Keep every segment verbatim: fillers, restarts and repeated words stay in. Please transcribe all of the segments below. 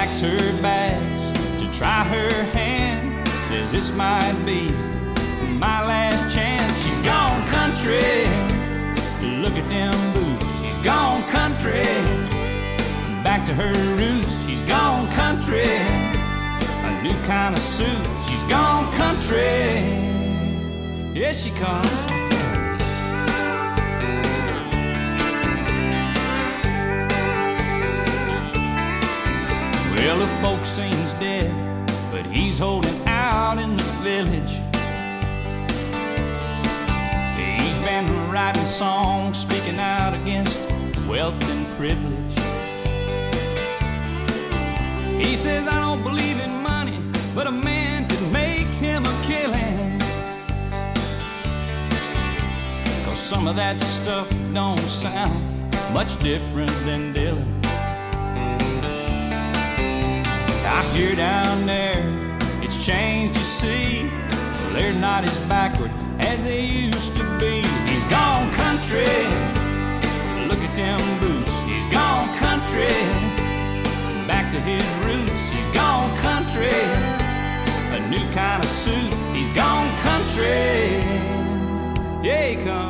packs her bags to try her hand. Says this might be my last chance. She's gone country. Look at them boots. She's gone country. Back to her roots. She's gone country. A new kind of suit. She's gone country. Here she comes. Well, the folk seems dead, but he's holding out in the village. He's been writing songs, speaking out against wealth and privilege. He says, I don't believe in money, but a man could make him a killing. 'Cause some of that stuff don't sound much different than Dylan. I hear down there, it's changed, you see. They're not as backward as they used to be. He's gone country. Look at them boots. He's gone country. Back to his roots. He's gone country. A new kind of suit. He's gone country. Yeah, he comes.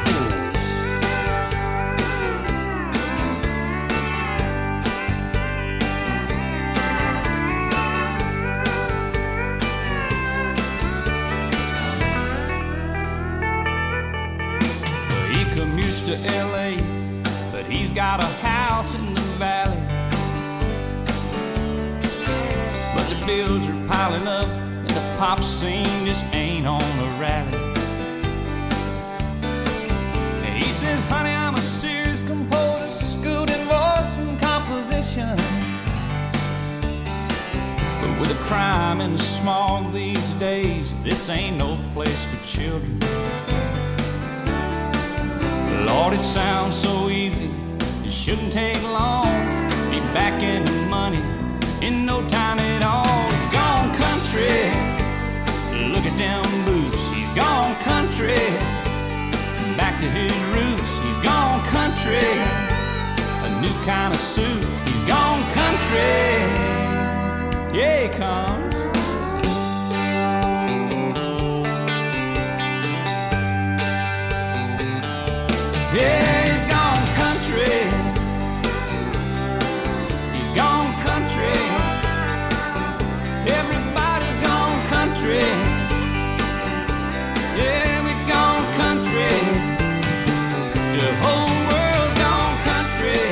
To L A, but he's got a house in the valley. But the bills are piling up, and the pop scene just ain't on a rally. And he says, honey, I'm a serious composer, schooled in voice and composition. But with the crime and the smog these days, this ain't no place for children. Lord, it sounds so easy, it shouldn't take long. Be back in the money in no time at all. He's gone country. Look at them boots. He's gone country. Back to his roots. He's gone country. A new kind of suit. He's gone country. Yeah, he comes. Yeah, he's gone country. He's gone country. Everybody's gone country. Yeah, we've gone country. The whole world's gone country.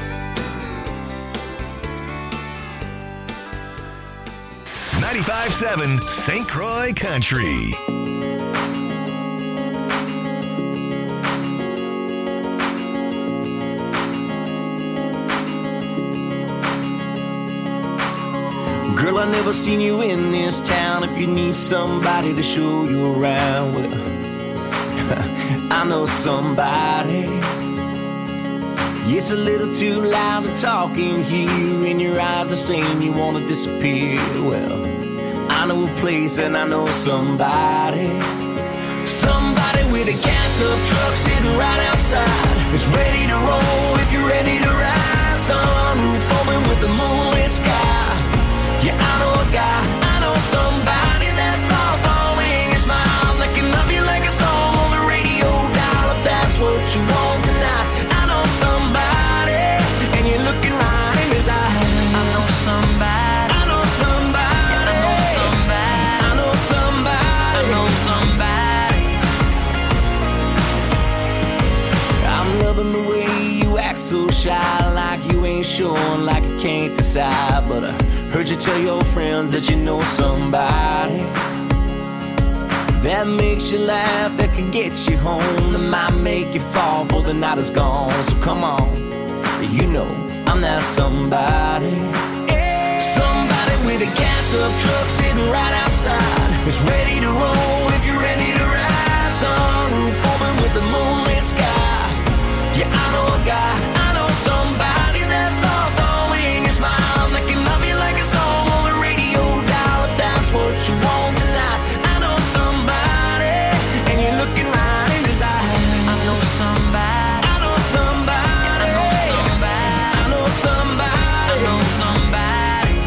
ninety-five point seven Saint Croix Country. Girl, I never seen you in this town. If you need somebody to show you around, well, I know somebody. It's a little too loud to talk in here, and your eyes are saying you want to disappear. Well, I know a place and I know somebody. Somebody with a gassed-up truck sitting right outside. It's ready to roll if you're ready to ride. Sunroof open with the moonlit sky. Yeah, I know a guy, I know somebody that's lost all in your smile. That can love you like a song on the radio dial. If that's what you want tonight, I know somebody, and you're looking right in his eyes. I know somebody, I know somebody, I know somebody, I know somebody, I know somebody. I'm loving the way you act so shy, like you ain't sure, like you can't decide. But I heard you tell your friends that you know somebody that makes you laugh, that can get you home, that might make you fall before the night is gone. So come on, you know I'm that somebody. Somebody with a gassed-up truck sitting right outside. It's ready to roll if you're ready to ride. Sunroof open with the moonlit sky. Yeah, I know a guy, I know somebody that's lost all in your smile. That can love you like a song on the radio dial. If that's what you want tonight, I know somebody, and you're looking right in his eyes. I know somebody, I know somebody, I know somebody, I know somebody, I know somebody.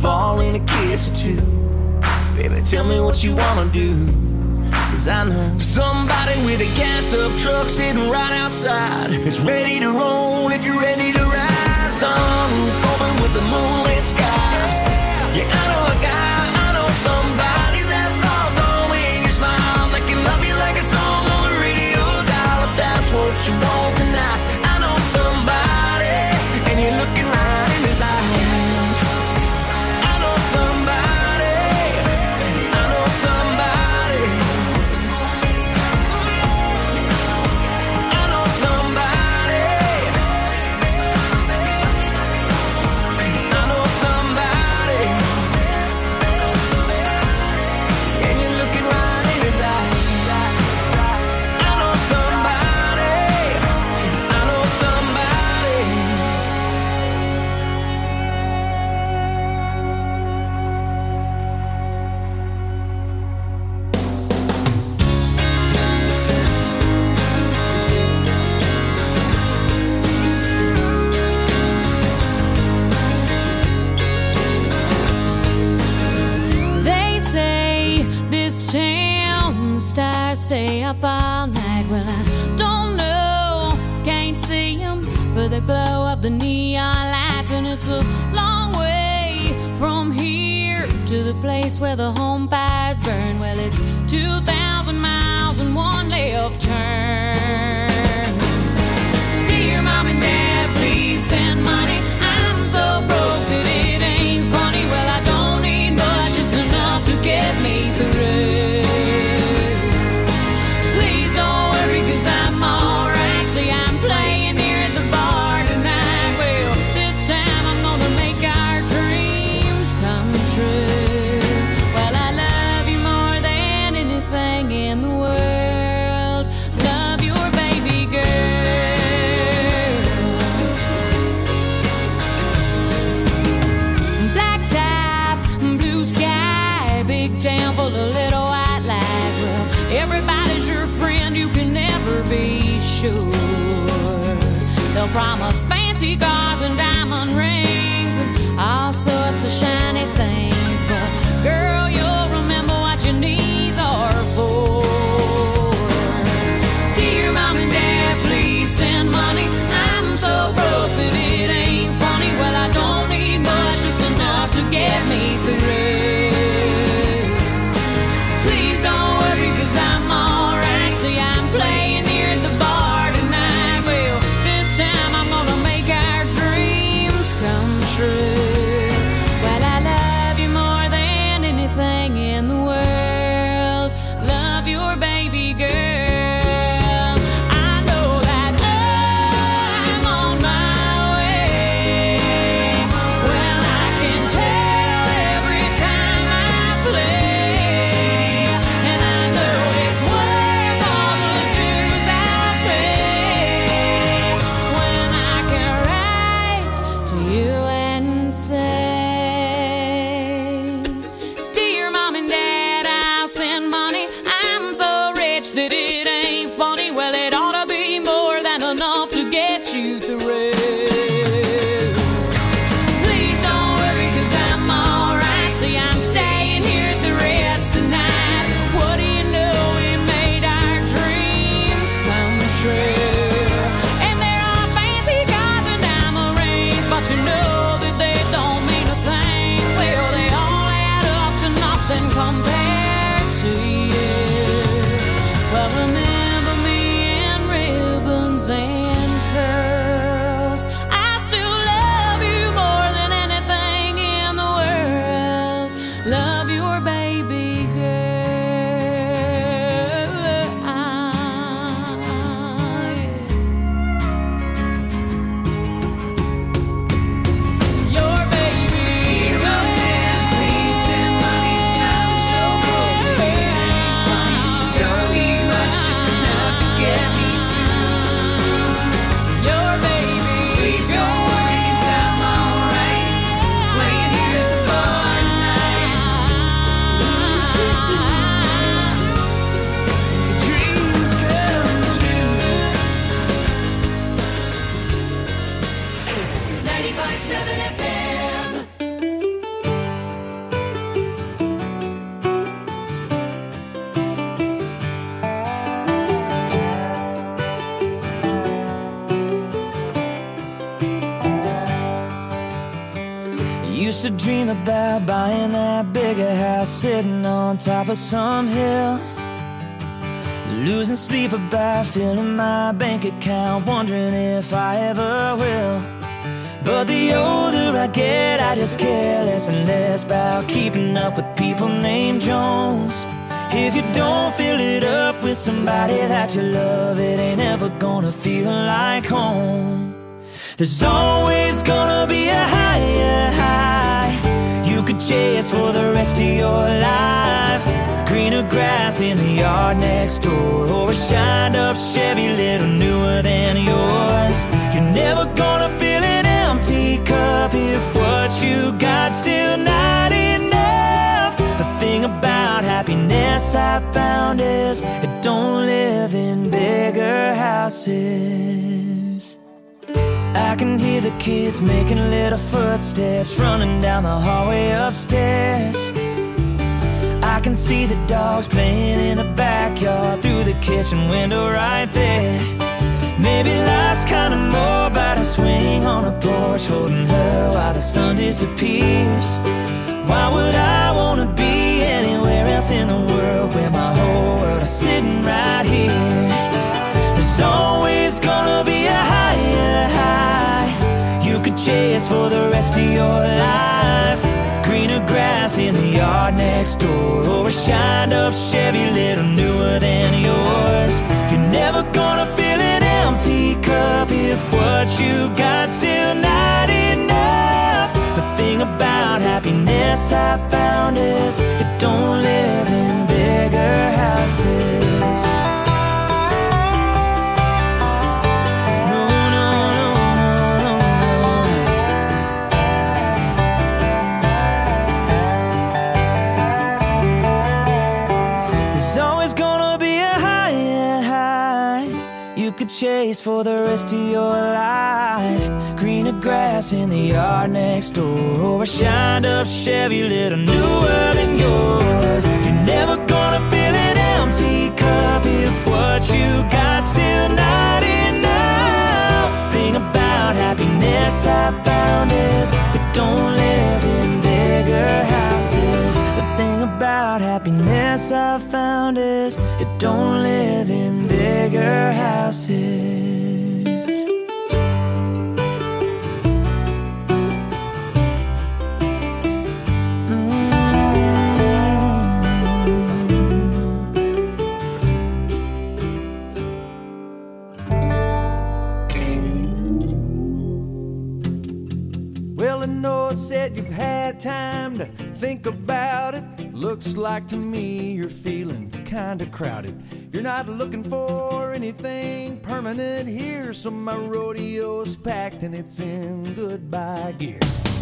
fall in a kiss or two. Baby, tell me what you wanna do, 'cause I know somebody with a gassed up truck sitting right outside. It's ready to roll if you're ready to ride. Sun covered with the moonlit sky. Yeah, I know a guy, I know somebody that's lost all in your smile, that can love you like a song on the radio dial. If that's what you want tonight, I know somebody, and you're looking right in his eyes. I know somebody, I know somebody, I know somebody, I know somebody, and you're looking right in his eyes. I know somebody, I know somebody. They say this town stars stay up all night. Well, I don't know, can't see 'em for the glow of the neon lights. And it's a long way from here to the place where the home fires burn. Well, it's two thousand miles and one left turn. Dear Mom and Dad, please send money. I'm so broke that it ain't funny. Well, I don't need much, just enough to get me through. Please don't worry, 'cause I'm alright. See, I'm playing here at the bar tonight. Well, this time I'm gonna make our dreams come true. Well, I love you more than anything in the world. Love your baby girl. Black top, blue sky, big town full of little white lies. Well, everybody's your friend, you can never be sure. They'll promise fancy cars and diamond rings and all sorts of shiny things, but girl, you'll remember what your knees are for. Dear Mom and Dad, please send money. I'm so broke that it ain't funny. Well, I don't need much, just enough to get me through. Please don't worry, 'cause I'm alright. See, I'm playing here at the bar tonight. Well, this time I'm gonna make our dreams come true. Well, I love you more than anything in the world. Love your baby girl. I know that I'm on my way. Well, I can tell every to dream about buying that bigger house, sitting on top of some hill, losing sleep about filling my bank account, wondering if I ever will. But the older I get, I just care less and less about keeping up with people named Jones. If you don't fill it up with somebody that you love, it ain't ever gonna feel like home. There's always gonna be a higher high you could chase for the rest of your life. Greener grass in the yard next door, or a shined up Chevy little newer than yours. You're never gonna fill an empty cup if what you got still not enough. The thing about happiness I found is it don't live in bigger houses. I can hear the kids making little footsteps running down the hallway upstairs. I can see the dogs playing in the backyard through the kitchen window right there. Maybe life's kinda more about a swing on a porch, holding her while the sun disappears. Why would I wanna be anywhere else in the world where my whole world is sitting right here? There's always gonna be a higher high you could chase for the rest of your life. Greener grass in the yard next door, or a shined up Chevy little newer than yours. You're never gonna fill an empty cup if what you got still not enough. The thing about happiness I found is it don't live in bigger houses. Chase for the rest of your life. Greener grass in the yard next door, or a shined up Chevy little newer than yours. You're never gonna fill an empty cup if what you got still not enough. Thing about happiness I found is it don't live in bigger houses. The thing about happiness I found is it don't live in bigger houses. Well, I know it said you've had time to think about it. Looks like to me you're feeling kinda crowded. You're not looking for anything permanent here, so my rodeo's packed and it's in goodbye gear.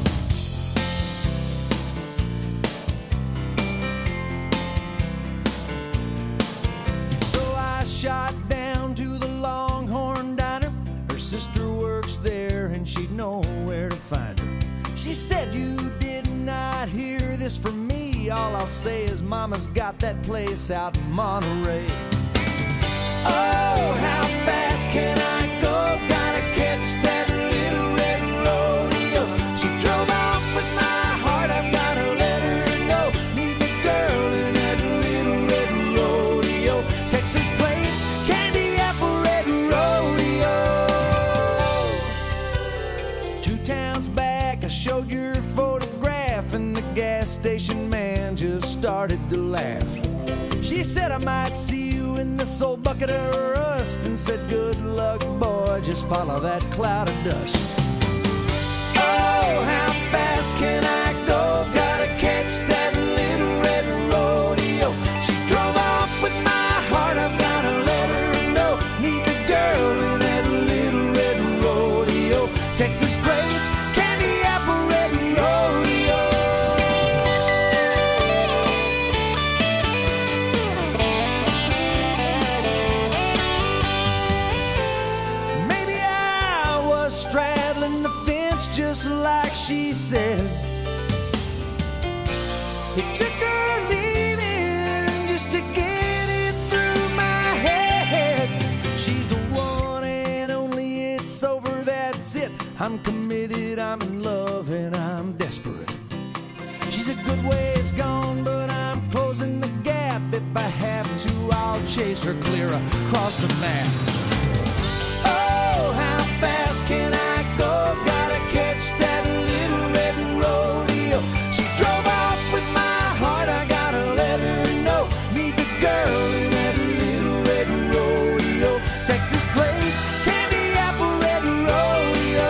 So I shot down to the Longhorn Diner. Her sister works there and she'd know where to find her. She said, you did not hear this from me. All I'll say is mama's got that place out in Monterey. Oh, how fast can I go? Gotta catch that little red rodeo. She drove off with my heart, I've gotta let her know. Need the girl in that little red rodeo. Texas plains, candy apple red rodeo. Two towns back, I showed your photograph, and the gas station man just started to laugh. She said I might see you in this old bucket of rust, and said good luck boy, just follow that cloud of dust. Oh, how fast can I go? Gotta catch that little red rodeo. She drove off with my heart, I've gotta let her know. Need the girl in that little red rodeo. Texas braids, candy apple red rodeo. Straddling the fence just like she said. It took her leaving just to get it through my head. She's the one and only, it's over, that's it. I'm committed, I'm in love, and I'm desperate. She's a good ways gone, but I'm closing the gap. If I have to, I'll chase her clear across the map. Oh, how fast can I go? Gotta catch that little red rodeo. She drove off with my heart, I gotta let her know. Need the girl in that little red rodeo. Texas plates, candy apple red rodeo.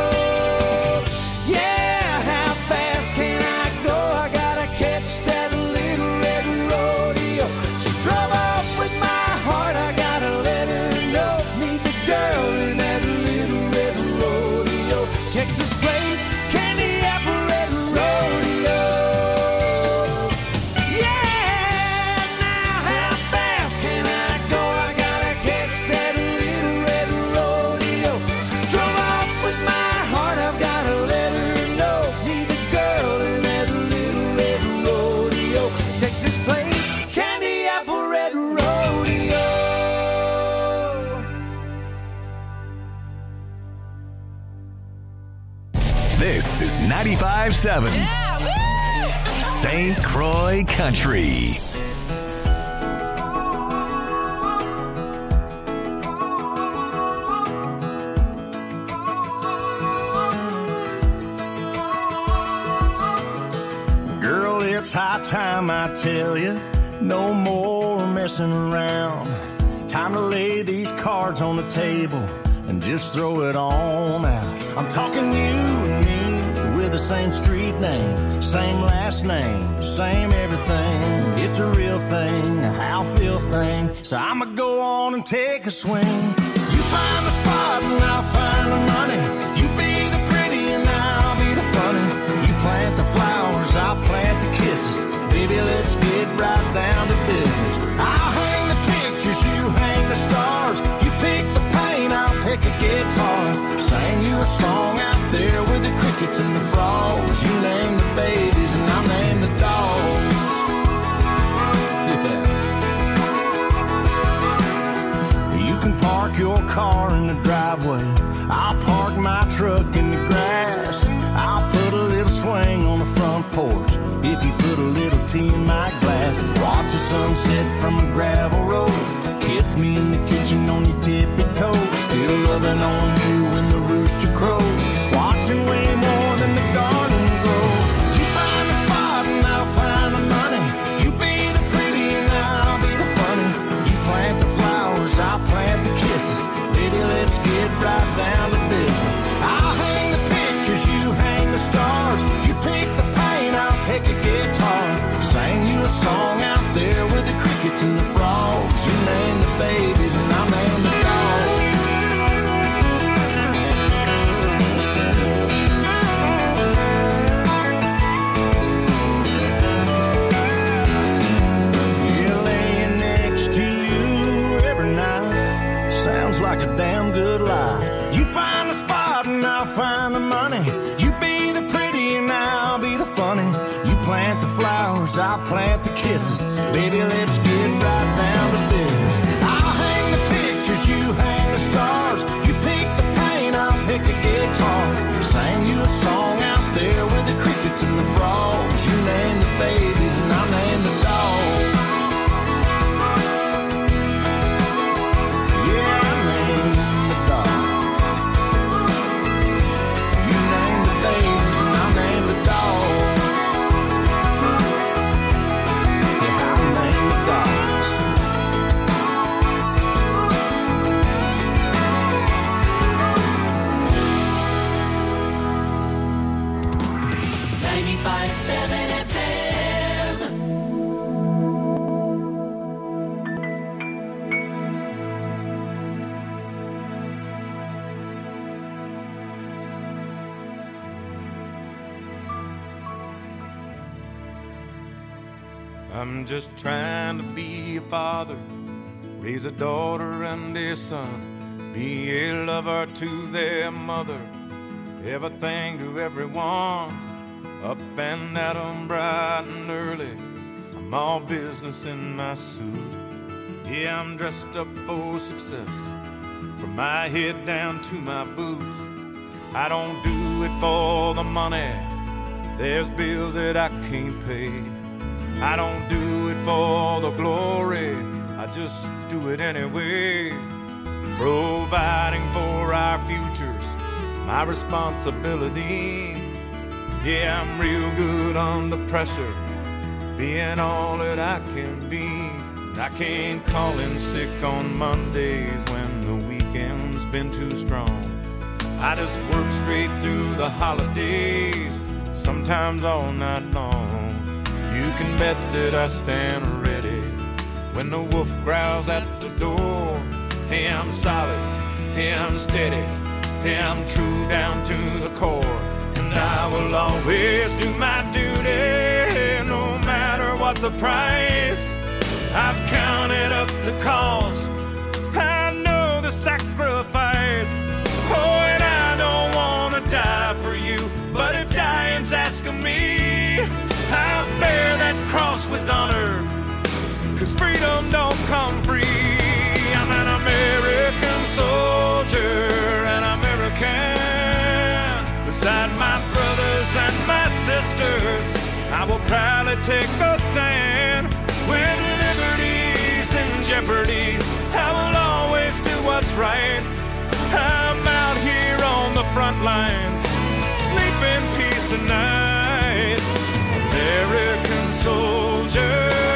Yeah, how fast can I go? I gotta catch that little red rodeo. She drove off with my heart, I gotta let her know. Need the girl in that little red rodeo. Texas plates, candy apple red rodeo. Yeah, now how fast can I go? I gotta catch that little red rodeo. Drove off with my heart, I've gotta let her know. Need the girl in that little red rodeo. Texas plates, candy apple red rodeo. This is ninety-five seven Saint Croix Country. Girl, it's high time I tell you, no more messing around. Time to lay these cards on the table and just throw it on out. I'm talking you and me with the same street name, same last name, same everything. It's a real thing, a how feel thing. So I'ma go on and take a swing. You find the spot and I'll find the money. You be the pretty and I'll be the funny. You plant the flowers, I'll plant the kisses. Baby, let's get right down to business. I'll hang the pictures, you hang the stars. You pick the paint, I'll pick a guitar. Sing you a song out there with the crickets and the frogs. You name the babies and I'll name the dogs. Yeah. You can park your car in the driveway. I'll park my truck in the grass. I'll put a little swing on the front porch if you put a little tea in my glass. Watch the sunset from a gravel road. Kiss me in the kitchen on your tippy toes. Still loving on you when the rooster crows. Watching way more than the garden grow. You find the spot and I'll find the money. You be the pretty and I'll be the funny. You plant the flowers, I'll plant the kisses. Baby, let's get right down to business. I'll hang the pictures, you hang the stars. You pick the paint, I'll pick a guitar. Sing you a song out there with the crickets and the frogs. You name the babies and I'll name the dogs. Yeah, laying next to you every night sounds like a damn good life. You find the spot and I'll find the money. You be the pretty and I'll be the funny. You plant the flowers, I'll plant the kisses. Baby, let's get right down to business. I'll hang the pictures, you hang the stars. You pick the paint, I'll pick a guitar. Sing you a song out there with the crickets and the frogs. You name the babies and I'll name the dogs. Yeah, I name the dogs. You name the babies and I'll name the dogs. Yeah, I'll name the dogs. ninety-five seven F M. I'm just trying to be a father, raise a daughter and a son, be a lover to their mother, everything to everyone, up and at 'em bright and early. I'm all business in my suit. Yeah, I'm dressed up for success, from my head down to my boots. I don't do it for the money, There's bills that I can't pay. I don't do it for the glory, I just do it anyway. Providing for our futures, my responsibility. Yeah, I'm real good under pressure, being all that I can be. I can't call in sick on Mondays when the weekend's been too strong. I just work straight through the holidays, sometimes all night long. You can bet that I stand ready when the wolf growls at the door. Hey, I'm solid, hey, I'm steady, hey, I'm true down to the core. And I will always do my duty, no matter what the price. I've counted up the cost, I know the sacrifice. Oh, and I don't want to die for you, but if dying's asking me, I'll bear that cross with honor, 'cause freedom don't come free. I'm an American soldier, an American. Beside my brothers and my sisters, I will proudly take a stand. When liberty's in jeopardy, I will always do what's right. I'm out here on the front lines, sleep in peace tonight. American soldier,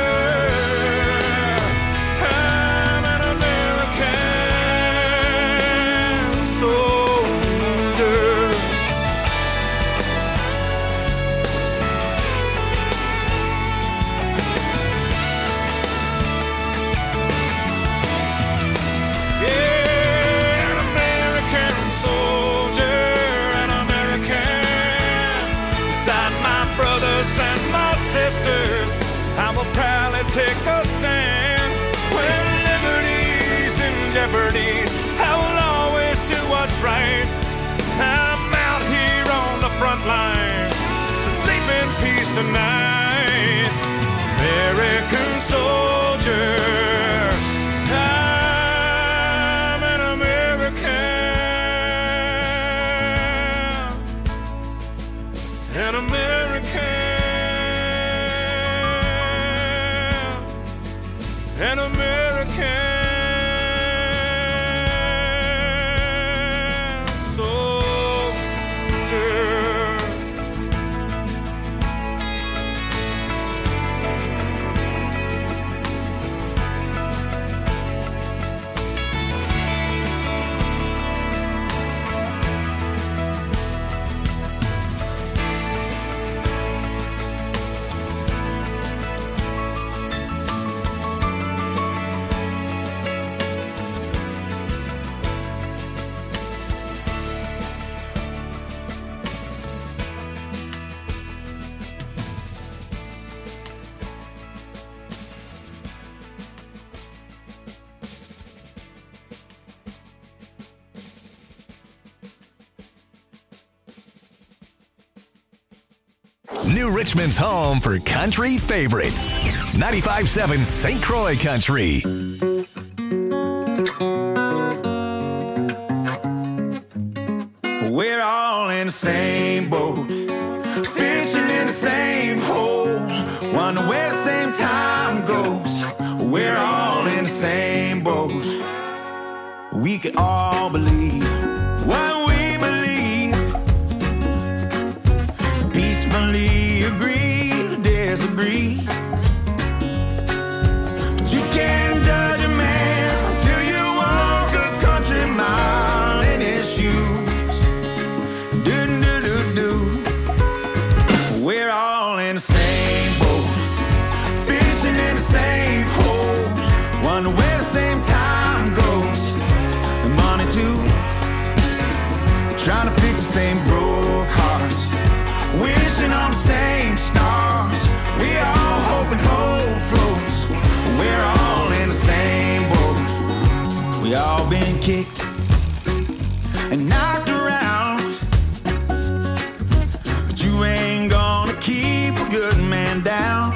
I'm an American soldier. Yeah, an American soldier, an American. Beside my brothers and my sisters, I will proudly take a stand. When liberty's in jeopardy, I will always do what's right. I'm out here on the front line, so sleep in peace tonight. American soldier, I'm an American, an American. An American soldier. New Richmond's home for country favorites. ninety-five point seven Saint Croix Country. We're all in the same boat, fishing in the same hole, wonder where the same time goes. We're all in the same boat. We can all believe what we believe, peacefully agree to disagree. But you can't judge a man until you walk a country mile in his shoes. Do do do do. We're all in the same boat, fishing in the same hole, wonder where the same time goes. And money too, trying to fix the same broke hearts, wishing on the same stars. We all hope and hope floats. We're all in the same boat. We all been kicked and knocked around, but you ain't gonna keep a good man down.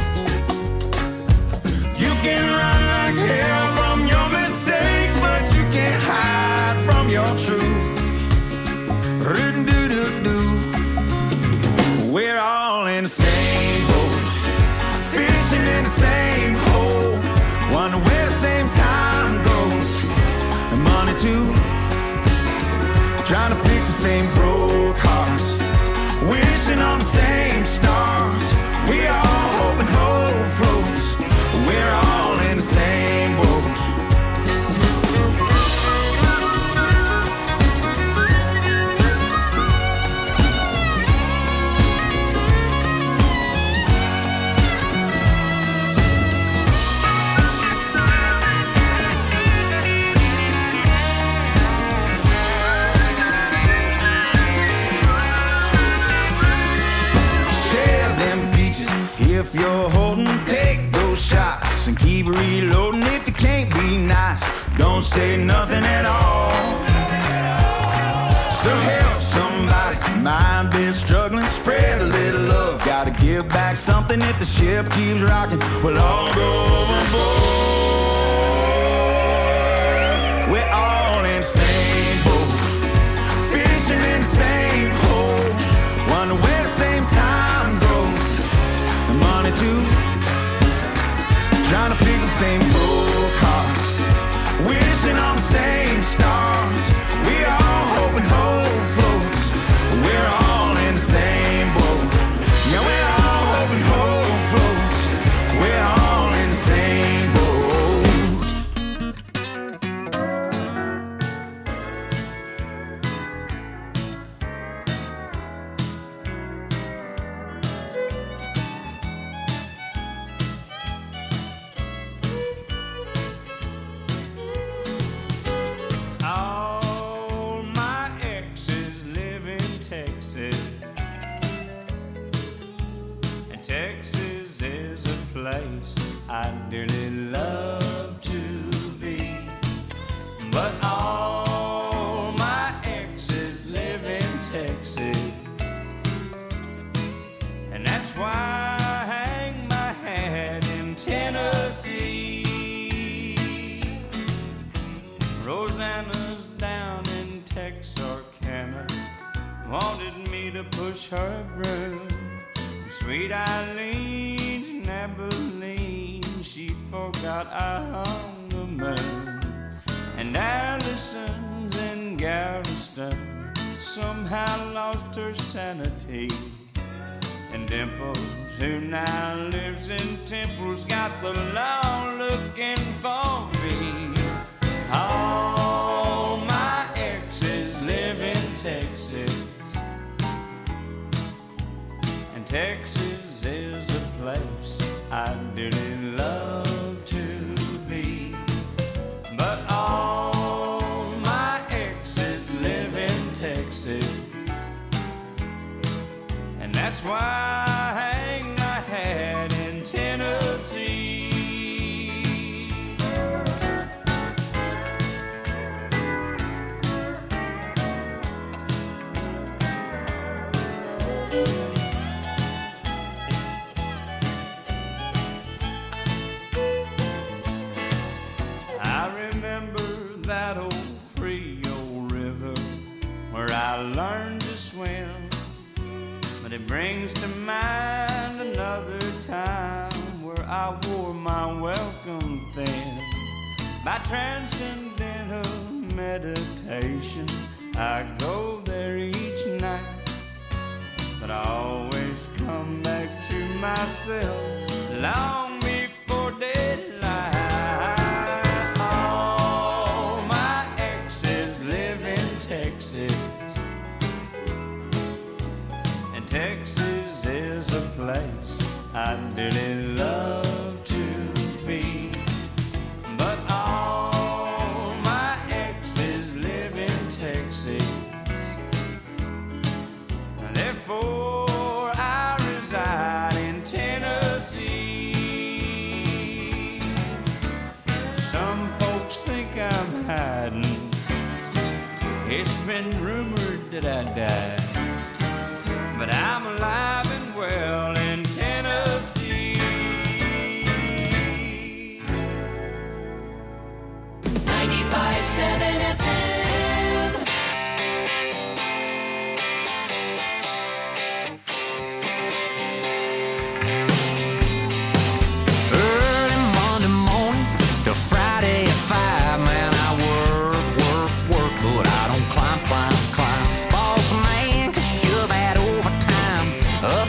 You can run like hell from your mistakes, but you can't hide from your truth. Do-do-do-do. We're if you're holding, take those shots and keep reloading. If you can't be nice, don't say nothing at all. So help somebody, mind be struggling, spread a little love. Gotta give back something if the ship keeps rocking. We'll all go overboard. We're all in the same boat, fishing in the same hole. Wonder where the same time goes, the money too. Trying to fix the same broke hearts, wishing on the same stars. We all hoping hope floats. We're all in the same boat. Yeah, we're all hoping hope floats. We're all in the same boat. All my exes live in Texas, and Texas is a place I dearly love to be. But all my exes live in Texas, and that's why I hang my hat in Tennessee. Rosanna's down in Texarkana, wanted me to push her broom. Sweet Eileen's in Abilene, she forgot I hung the moon. And Allison's in Galveston, somehow lost her sanity. And Dimples, who now lives in Temple's, got the law looking for me. All my exes live in Texas, and Texas is a place I dearly love to be. But all my exes live in Texas, and that's why I hang my hat in Tennessee. That old Frio river where I learned to swim, but it brings to mind another time where I wore my welcome thin. By transcendental meditation, I go there each night, but I always come back to myself long before daylight. Texas is a place I dearly love to be. But all my exes live in Texas, therefore I reside in Tennessee. Some folks think I'm hiding, it's been rumored that I died, but I'm alive and well in Tennessee. ninety-five seven F M. Early Monday morning to Friday at five, man, I work, work, work, but I don't climb, climb, climb. Boss man can shove that overtime up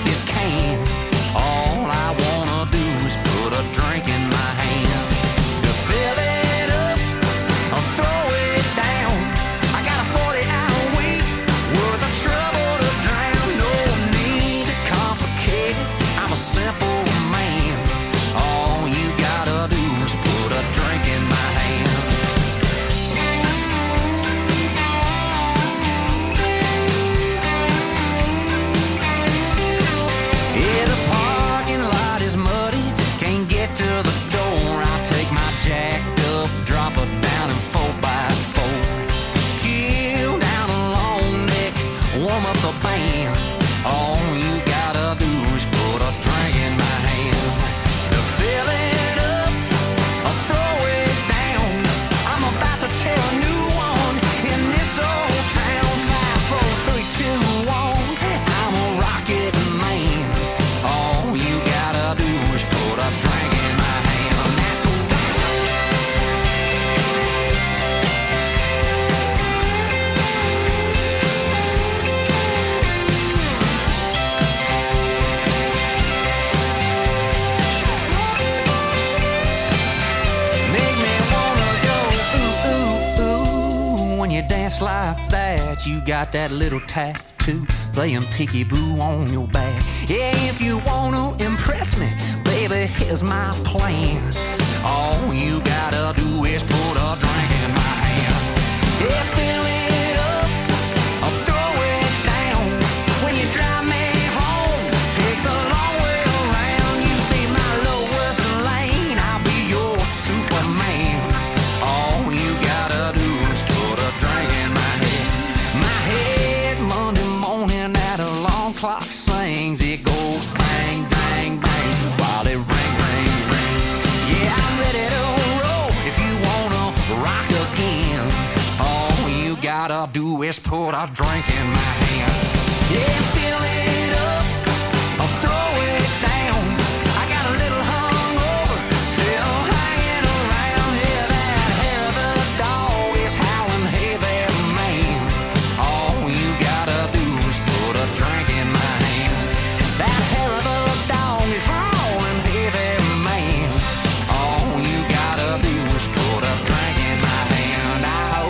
just like that, you got that little tattoo playing peekaboo on your back. Yeah, if you wanna impress me, baby, here's my plan. All you gotta do is put a drink in my hand. Yeah, fill it up, I'll throw it down. When you drive me home, take the long way around. You be my lowest lane, I'll be your Superman. All you gotta do is put a drink in my head. My head Monday morning at alarm clock sings. It goes bang, bang, bang while it ring, ring, rings. Yeah, I'm ready to roll if you wanna rock again. All you gotta do is put a drink in my hand. Yeah, fill it up, I'll throw it down. I got a little hungover, still hanging around. Yeah, that hair of the dog is howling, hey there, man. All you gotta do is put a drink in my hand. That hair of the dog is howling, hey there, man. All you gotta do is put a drink in my hand. Ah,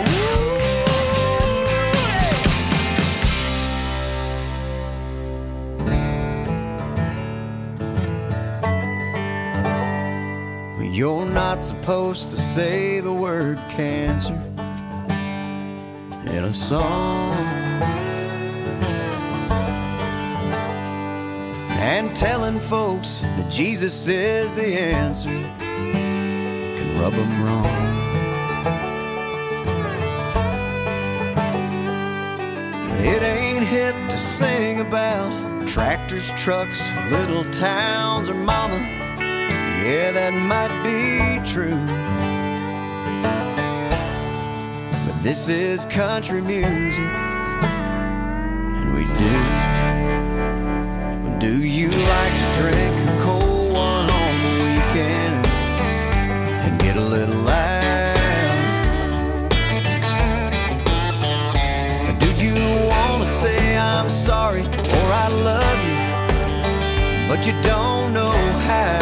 You're not supposed to say the word cancer in a song. And telling folks that Jesus is the answer can rub them wrong. It ain't hip to sing about tractors, trucks, little towns, or mama. Yeah, that might be true, but this is country music, and we do. Do you like to drink a cold one on the weekend and get a little loud? Do you want to say I'm sorry or I love you, but you don't know how?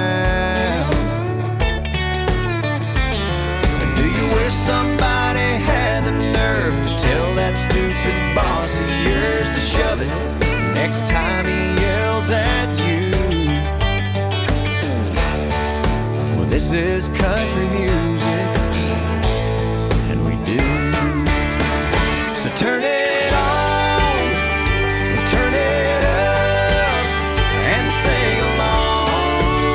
Somebody had the nerve to tell that stupid boss of yours to shove it next time he yells at you. Well, this is country music, and we do. So turn it on, turn it up, and sing along.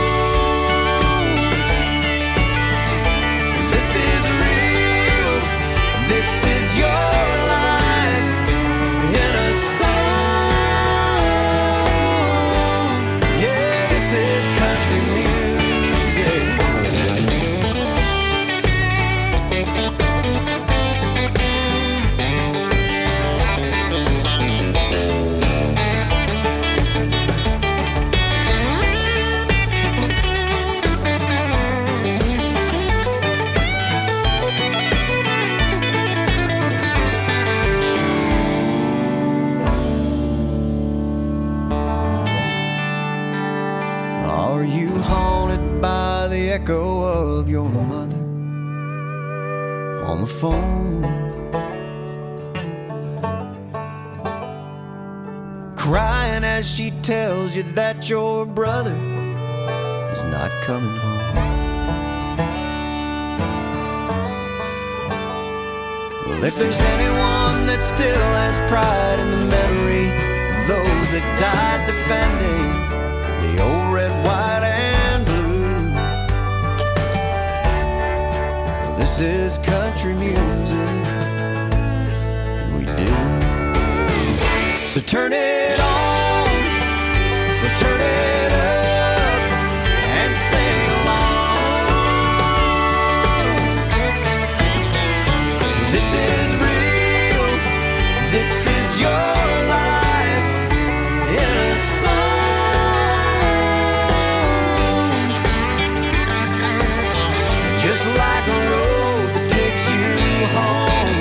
This is real. This is your life in a song. Yeah, this is country music. Are you haunted by the echo of your mother on the phone, crying as she tells you that your brother is not coming home? Well, if there's anyone that still has pride in the memory of those that died defending the old red, white, and blue, well, this is country music, and we do. So turn it on, or turn it up, and sing along. This is real, this is your life in a song. Just like a road that takes you home.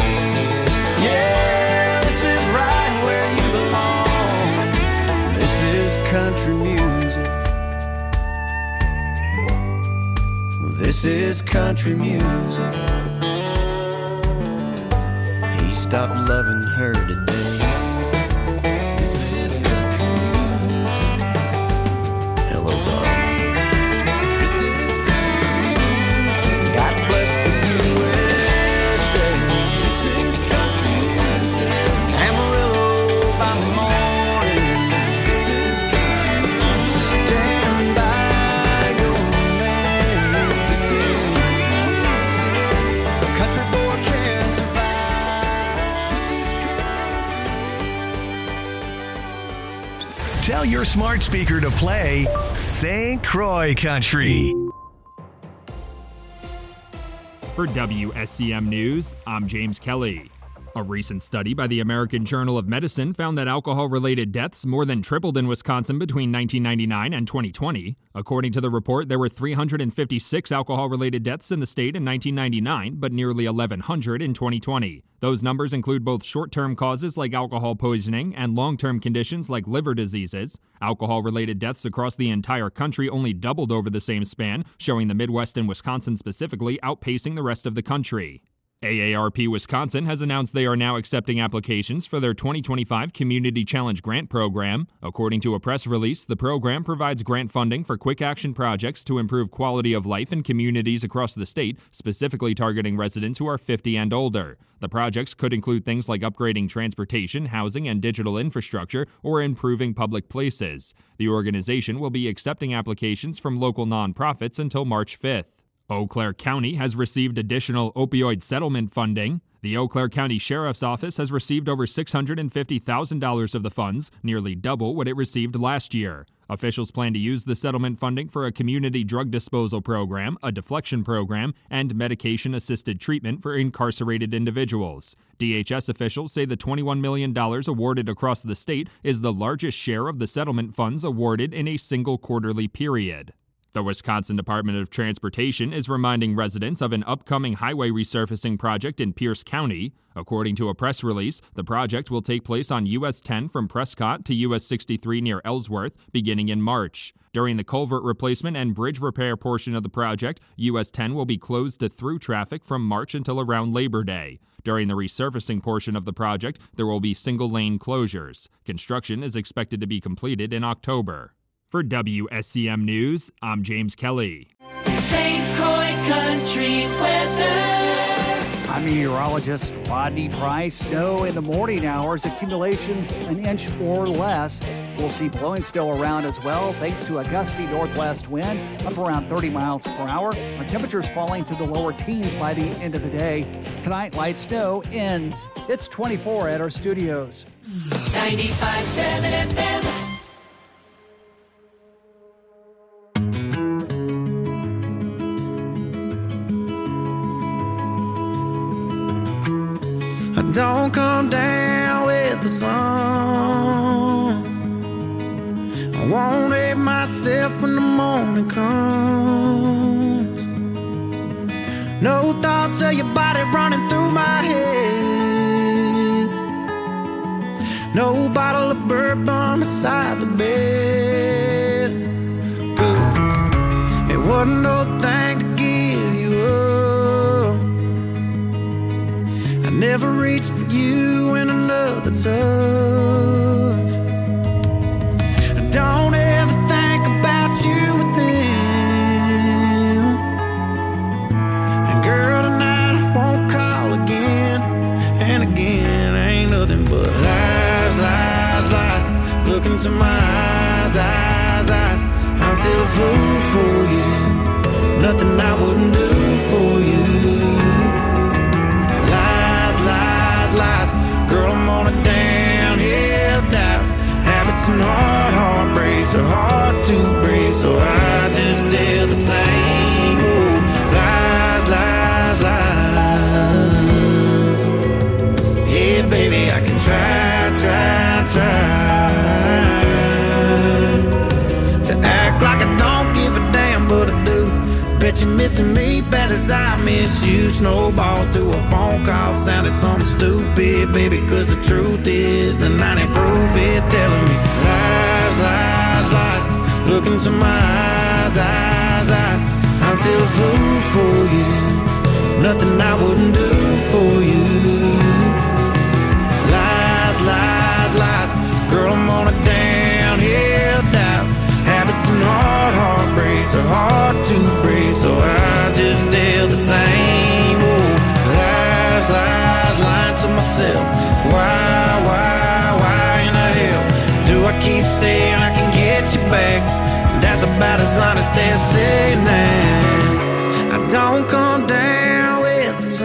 Yeah, this is right where you belong. This is country music. This is country music. stop loving her today. This is country music. Hello, darling. This is country music. God bless the U S A. This is country music. Amarillo by morning. This is country music. Stand by your man. This is country music. A country boy can survive. This is country. Tell your smart speaker to play Saint Croix Country. For W S C M News, I'm James Kelly. A recent study by the American Journal of Medicine found that alcohol-related deaths more than tripled in Wisconsin between nineteen ninety-nine and twenty twenty. According to the report, there were three hundred fifty-six alcohol-related deaths in the state in nineteen ninety-nine, but nearly eleven hundred in twenty twenty. Those numbers include both short-term causes like alcohol poisoning and long-term conditions like liver diseases. Alcohol-related deaths across the entire country only doubled over the same span, showing the Midwest and Wisconsin specifically outpacing the rest of the country. A A R P Wisconsin has announced they are now accepting applications for their twenty twenty-five Community Challenge Grant Program. According to a press release, the program provides grant funding for quick action projects to improve quality of life in communities across the state, specifically targeting residents who are fifty and older. The projects could include things like upgrading transportation, housing, and digital infrastructure, or improving public places. The organization will be accepting applications from local nonprofits until March fifth. Eau Claire County has received additional opioid settlement funding. The Eau Claire County Sheriff's Office has received over six hundred fifty thousand dollars of the funds, nearly double what it received last year. Officials plan to use the settlement funding for a community drug disposal program, a deflection program, and medication-assisted treatment for incarcerated individuals. D H S officials say the twenty-one million dollars awarded across the state is the largest share of the settlement funds awarded in a single quarterly period. The Wisconsin Department of Transportation is reminding residents of an upcoming highway resurfacing project in Pierce County. According to a press release, the project will take place on U S ten from Prescott to U S sixty-three near Ellsworth, beginning in March. During the culvert replacement and bridge repair portion of the project, U S ten will be closed to through traffic from March until around Labor Day. During the resurfacing portion of the project, there will be single-lane closures. Construction is expected to be completed in October. For W S C M News, I'm James Kelly. Saint Croix Country weather. I'm meteorologist Rodney Price. Snow in the morning hours, accumulations an inch or less. We'll see blowing snow around as well, thanks to a gusty northwest wind, up around thirty miles per hour. Our temperatures falling to the lower teens by the end of the day. Tonight, light snow ends. It's twenty-four at our studios. ninety-five point seven F M. Don't come down with the sun. I won't hate myself when the morning comes. No thoughts of your body running through my head. No bottle of bourbon beside the bed. Good. It wasn't no thing to give you up. Never reached for you in another touch. Don't ever think about you with them. And girl, tonight I won't call again. And again, ain't nothing but lies, lies, lies. Look into my eyes, eyes, eyes. I'm still a fool for you. Nothing I wouldn't do for you. Lies. Girl, I'm on a downhill doubt. Habits and hard heartbreaks are hard to break, so I just tell the same old lies, lies, lies. Yeah, baby, I can try, try, try to act like I don't give a damn, but I do. Bet you're missing me bad as I miss you. Snowballs to a phone call sounded something stupid, baby, cause the truth is the ninety proof is telling me lies, lies, lies. Look into my eyes, eyes, eyes. I'm still a fool for you. Nothing I wouldn't do for you. about as honest as saying that I don't come down with the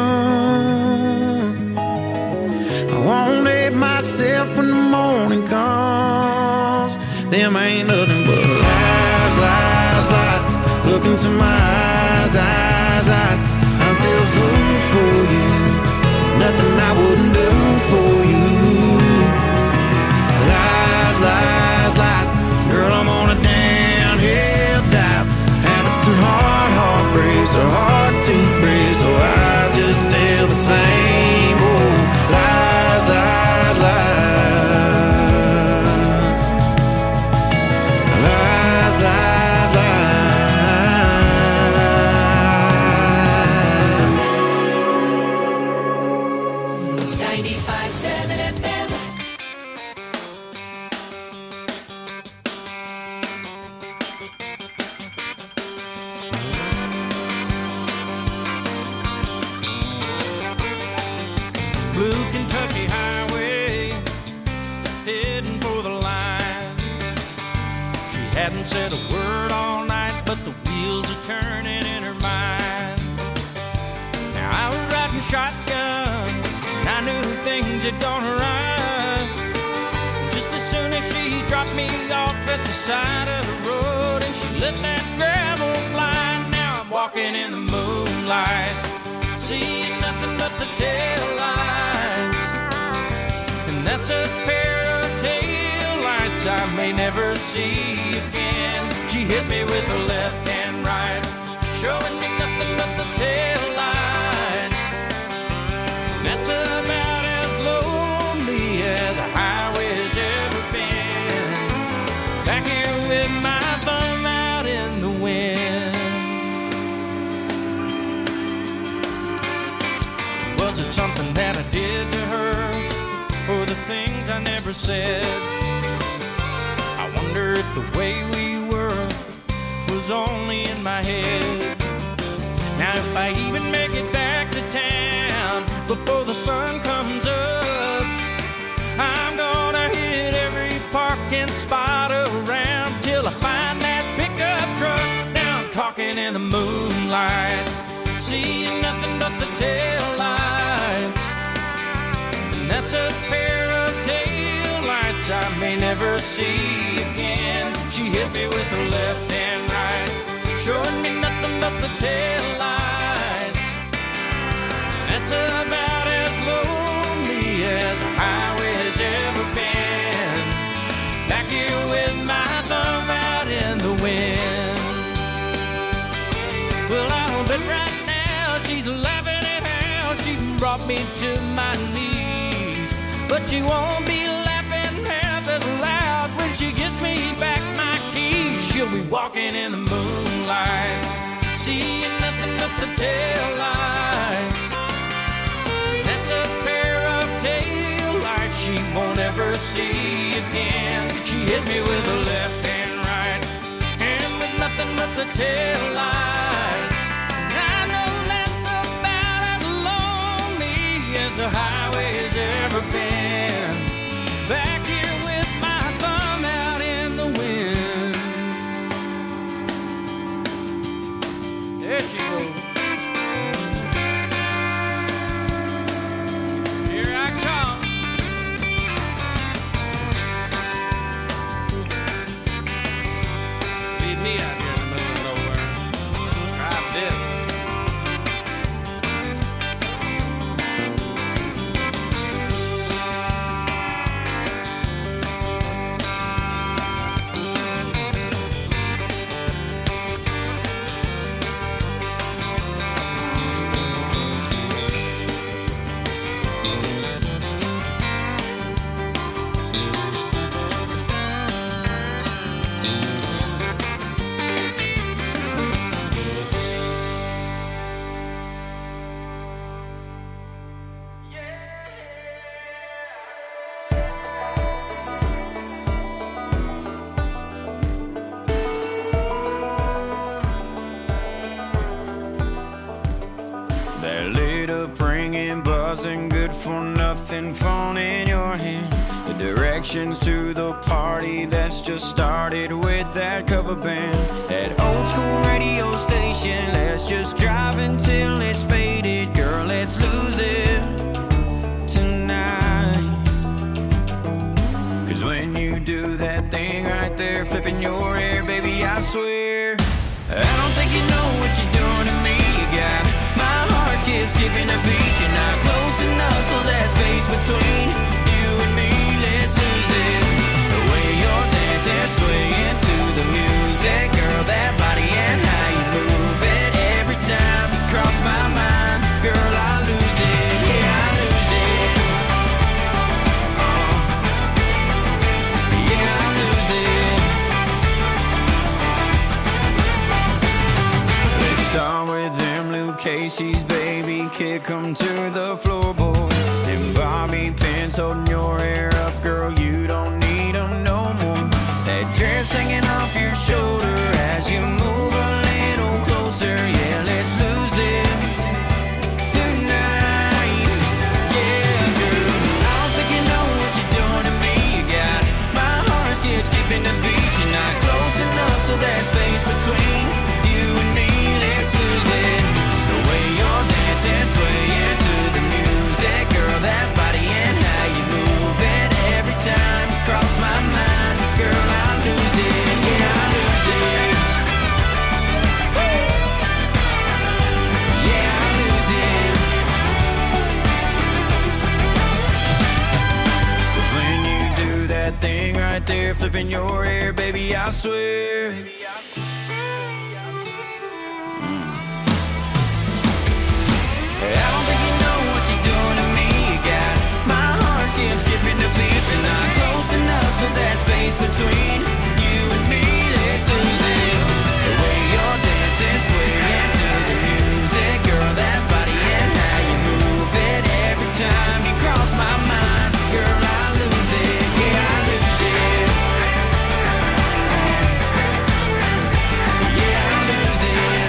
sun. I won't let myself when the morning comes. Them ain't nothing but lies, lies, lies. Look into my eyes, eyes, eyes. I'm still a fool for you. Nothing I wouldn't do for you. Lies, lies, lies. Girl, I'm on a downhill dive. Habits and hard heartbreaks are hard to break, so I just tell the same old lies, lies, lies. Lies, lies, lies. ninety-five seven F M. Blue Kentucky Highway, heading for the line. She hadn't said a word all night, but the wheels are turning in her mind. Now I was riding shotgun, and I knew things had gone right. Just as soon as she dropped me off at the side of the road, and she let that gravel fly. Now I'm walking in the moonlight, seeing nothing but the tail lights. And that's a pair of tail lights I may never see again. She hit me with her left and right, showing me nothing but the tail lights. And that's about as lonely as a highway's ever been. Back here with my thumb out in the wind. Was it something that I did to her, or the things I never said? I wonder if the way we were was only in my head. Now if I even make it back to town before the sun comes up, I'm gonna hit every parking spot around till I find that pickup truck. Now I'm talking in the moonlight, seeing nothing but the tail lights. And that's a pair of tail lights I may never see again. She hit me with her left and right, showing me nothing but the tail lights. That's about as lonely as a highway has ever been. Back here with my thumb out in the wind. Well, I'll bet right now she's laughing at how she brought me to my knees. But she won't be laughing half as loud when she gives me back my keys. She'll be walking in the moonlight, seeing nothing but the tail lights. That's a pair of tail lights she won't ever see again. She hit me with her left and right, and with nothing but the tail lights. I know that's about as lonely as the highway's ever been. Back here with my thumb out in the wind. There she goes. Here I come. Leave me out here in the middle of nowhere. Drive this. That laid up ringing, buzzing, good for nothing phone in your hand. The Directions to the party that's just started with that cover band. That old school radio station, let's just drive until it's faded. Girl, let's lose it tonight. Cause when you do that thing right there, flipping your hair, baby, I swear I don't think you know what you're doing to me. You got my heart skip skipping a beat. You're not close enough, so that space between you and me, let's lose it. The way you're dancing, swaying to the music, girl, that body and how you move it. Every time you cross my mind, girl, I lose it. Yeah, I lose it. Uh, yeah, I lose it. Let's start with them Luke Casey's, baby, kick 'em to the floorboard. Them bobby pins holding your hair up, girl, you don't need them no more. That dress hanging off your shoulder as you move a little closer. Yeah, let's lose it tonight. Yeah, girl, I don't think you know what you're doing to me. You got my heart skip skipping the beat. You're not close enough, so that space between you and me, let's lose it. The way you're dancing, swaying to the music, girl, that body and how you move it. Every time you cross my mind, girl, I lose it. Yeah, I lose it. Woo! Yeah, I lose it. 'Cause when you do that thing right there, flipping your hair, baby, I swear I don't think you know what you're doing to me. You got my heart skip skipping the beat. You're not close enough, so that space between you and me, let's lose it. The way you're dancing, swaying to the music, girl, that body and how you move it. Every time you cross my mind, girl, I lose it. Yeah, I lose it. Yeah, I lose it.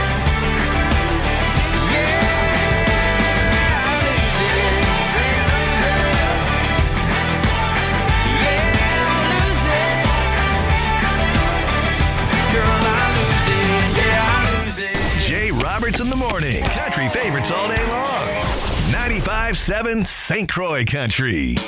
Jay Roberts in the morning. Country favorites all day long. ninety-five point seven Saint Croix Country.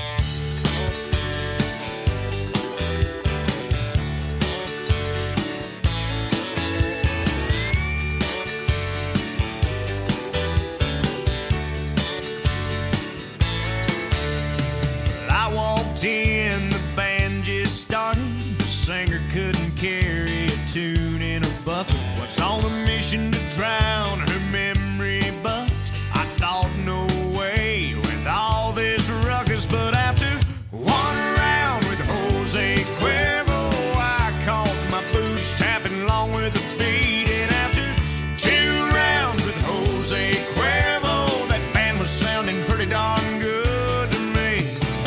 I walked in, the band just started. The singer couldn't carry a tune in a bucket. Was on a mission to drown her memory, but I thought no way with all this ruckus. But after one round with Jose Cuervo, I caught my boots tapping along with the beat. And after two rounds with Jose Cuervo, that band was sounding pretty darn good to me.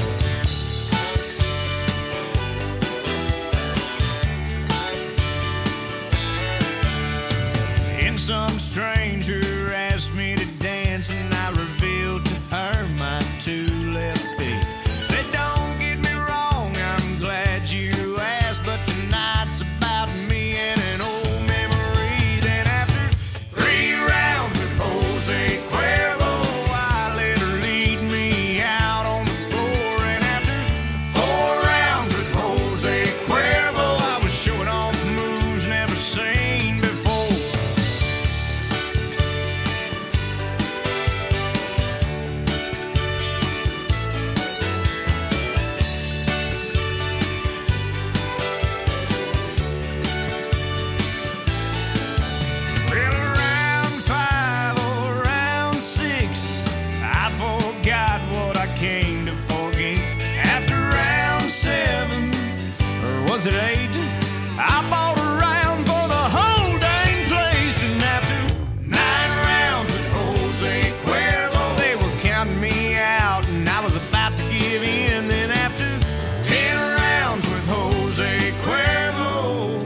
Some stranger asked me to dance, and I revealed to her my two left feet. Said, don't get me wrong, I'm glad you asked, but tonight's about me and an old memory. Then after three rounds with Jose Cuervo, I let her lead me out on the floor. And after four rounds with Jose Cuervo, I was showing off moves never seen before. Was it eight? I bought a round for the whole dang place. And after nine rounds with Jose Cuervo, they were counting me out, and I was about to give in. Then after ten rounds with Jose Cuervo,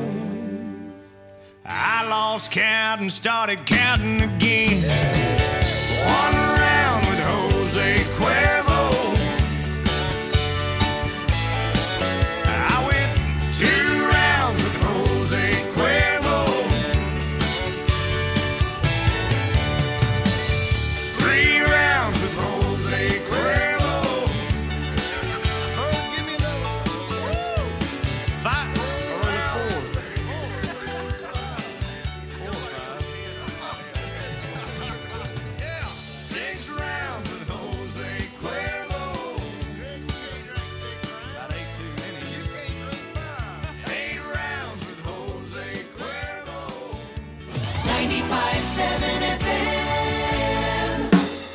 I lost count and started counting again. One round with Jose Cuervo, seven F M.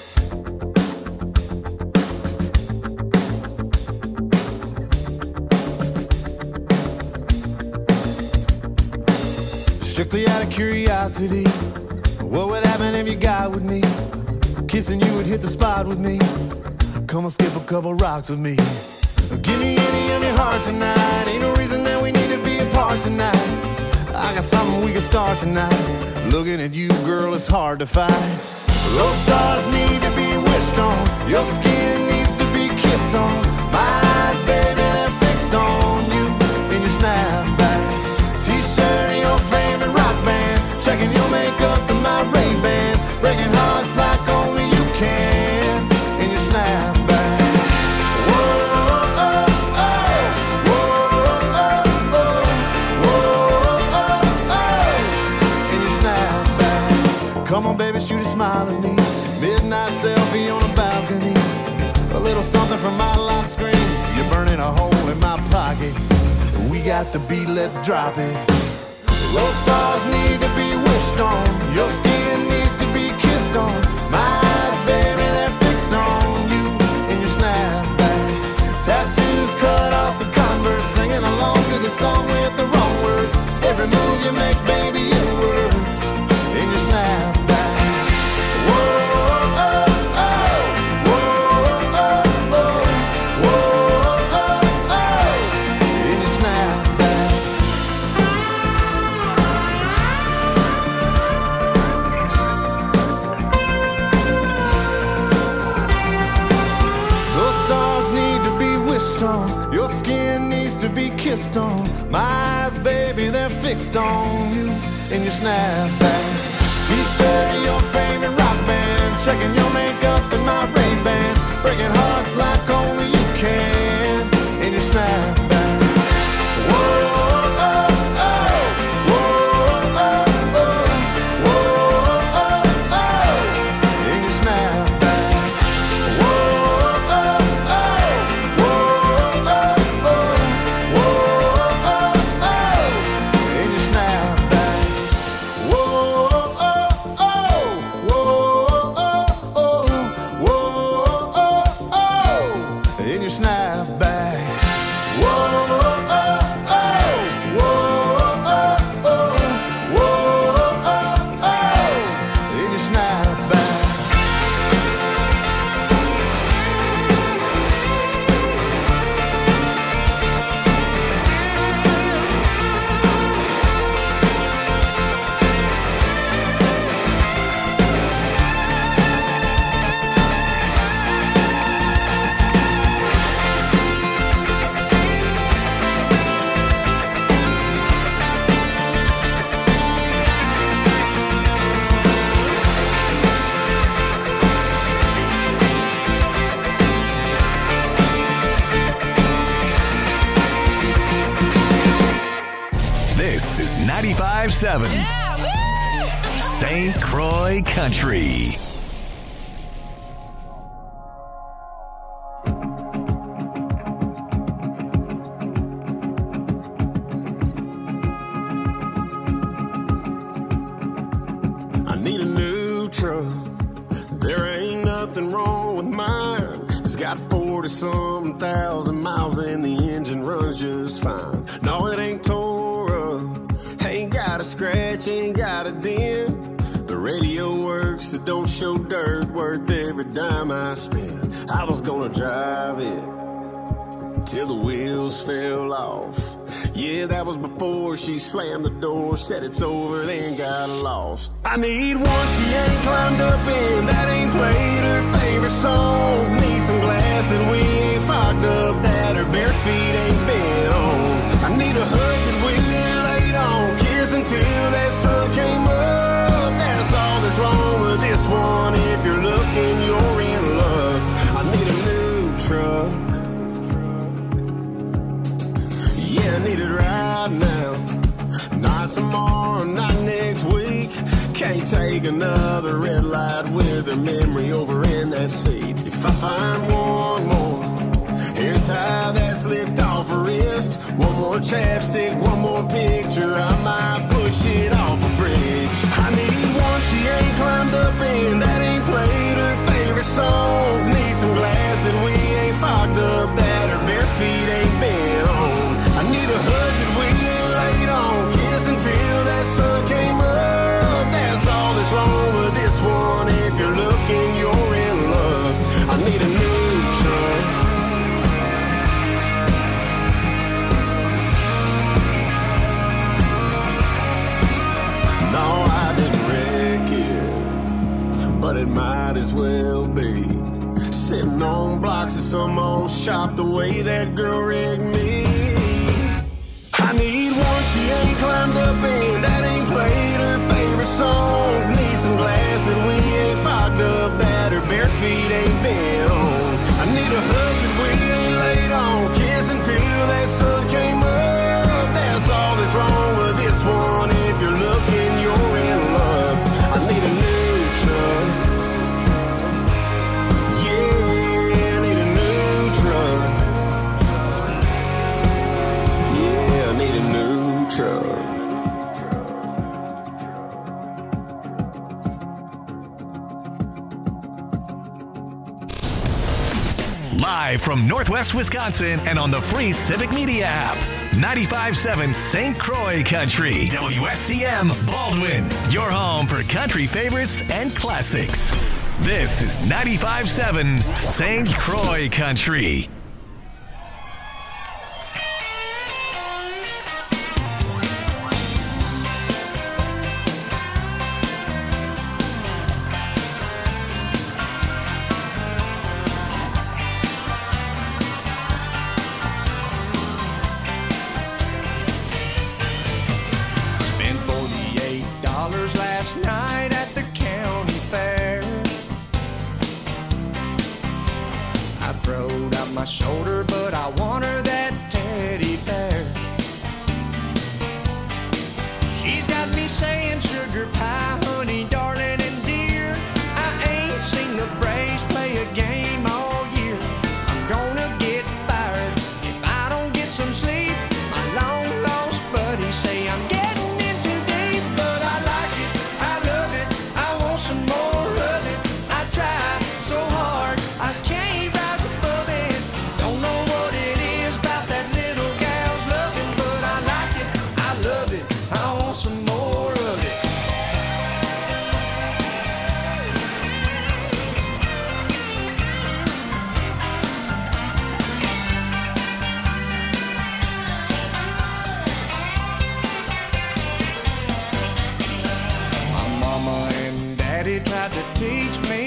Strictly out of curiosity, what would happen if you got with me? Kissing you would hit the spot with me. Come on, skip a couple rocks with me. Give me any of your heart tonight. Ain't no reason that we need to be apart tonight. I got something we can start tonight. Looking at you, girl, it's hard to fight. Those stars need to be wished on. Your skin needs to be kissed on. My eyes, baby, they're fixed on you in your snapback. T-shirt and your favorite rock band. Checking your makeup and my Ray-Bans. Breaking hearts like only you can in your snapback. Come on, baby, shoot a smile at me. Midnight selfie on a balcony. A little something from my lock screen. You're burning a hole in my pocket. We got the beat, let's drop it. Those stars need to be wished on. Your skin needs to be kissed on. My eyes, baby, they're fixed on you in your snapback. Tattoos cut off some Converse. Singing along to the song with the wrong words. Every move you make, baby, it works in your snapback. Your skin needs to be kissed on. My eyes, baby, they're fixed on you in your snapback. T-shirt and your favorite rock band. Checking your makeup and my Ray-Bans. Breaking hearts like only you can in your snapback. Whoa, oh, oh, whoa, oh, oh, whoa, oh, oh, in your snapback. Whoa, oh, oh, whoa. This is ninety-five point seven yeah, Saint Croix Country. I need a new truck. There ain't nothing wrong with mine. It's got forty-some thousand miles and the engine runs just fine. No, it ain't tore up. Ain't got a scratch, ain't got a dent. The radio works, it don't show dirt. Worth every dime I spend. I was gonna drive it till the wheels fell off. Yeah, that was before she slammed the door, said it's over, then got lost. I need one she ain't climbed up in, that ain't played her favorite songs. Need some glass that we ain't fogged up, that her bare feet ain't been on. I need a hood that we laid on, kiss until that sun came up. That's all that's wrong with this one. If you're looking, you're in luck. I need a new truck. Yeah, I need it right now. Not tomorrow, not next week. Can't take another red light with her memory over in that seat. If I find one more hair tie that slipped off her wrist, one more chapstick, one more picture, I might push it off a bridge. I need one she it might as well be. Sitting on blocks of some old shop the way that girl rigged me. I need one she ain't climbed up in, that ain't played her favorite songs. Need some glass that we ain't fogged up, that her bare feet ain't been on. I need a hug that we ain't laid on, kiss until that sun came up. That's all that's wrong with this one. If you're looking, you're in love. I need a new truck. Yeah, I need a new truck. Yeah, I need a new truck. Live from Northwest Wisconsin and on the free Civic Media app. ninety-five point seven Saint Croix Country. W S C M Baldwin. Your home for country favorites and classics. This is ninety-five point seven Saint Croix Country. Night at the county fair, I throwed out my shoulder, but I want her that teddy bear. She's got me saying sugar pie, honey, darling, and dear. I ain't seen the Braves play a game all year. I'm gonna get fired if I don't get some sleep. My long lost buddies say I'm getting tried to teach me